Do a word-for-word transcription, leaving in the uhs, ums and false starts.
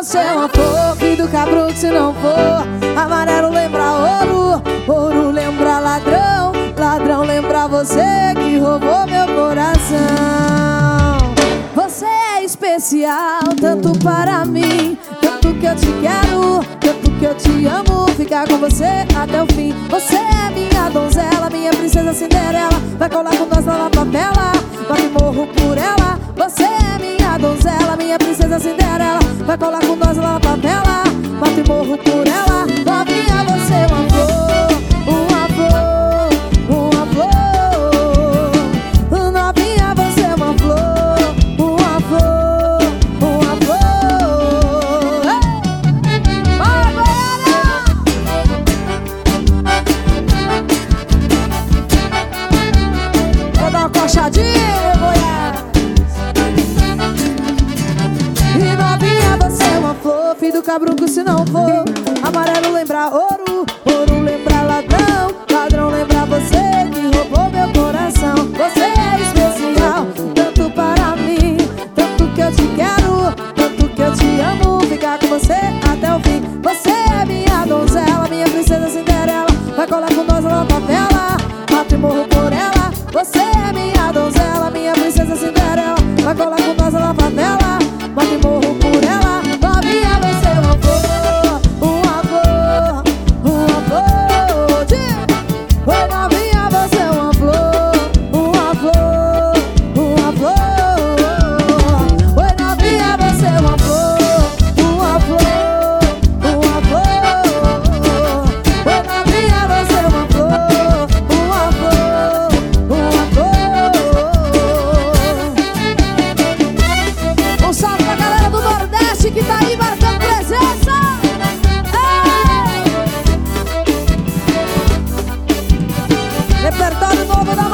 você é uma flor, fim do cabruco se não for. Amarelo lembra ouro, ouro lembra ladrão, ladrão lembra você que roubou meu coração. Você é especial, tanto para mim, tanto que eu te quero, tanto que eu te amo, ficar com você até o fim. Você é minha donzela, minha princesa Cinderela, vai colar com nós lá na papela, vai morro por ela. Você é minha donzela, minha princesa Cinderela, vai colar com nós lá na papela, bato e morro por ela. Novinha, você é uma flor, uma flor, uma flor. Novinha, você é uma flor, uma flor, uma flor. Ei! Bora, Goiânia! Vou dar uma coxadinha, Goiânia. E novinha, você é uma flor, fim do cabruco se não for. Amarelo lembra ouro, ouro lembra ladrão, ladrão lembra você que roubou meu coração. Você é especial, tanto para mim, tanto que eu te quero, tanto que eu te amo, ficar com você até o fim. Você é minha donzela, minha princesa Cinderela, vai colar com nós lá na papela, mato e morro por ela. Você é minha donzela, minha princesa Cinderela, vai colar com nós lá na favela, mato e morro por ela. Novinha, você é uma flor, uma flor, uma flor. Oi, novinha, você é uma flor, uma flor, uma flor. Oi, novinha, você é uma flor, uma flor, uma flor. Oi, novinha, você é uma flor, uma flor, uma flor. Um salve pra galera do Nordeste que tá aí marcando presença. Ei! Repertório novo da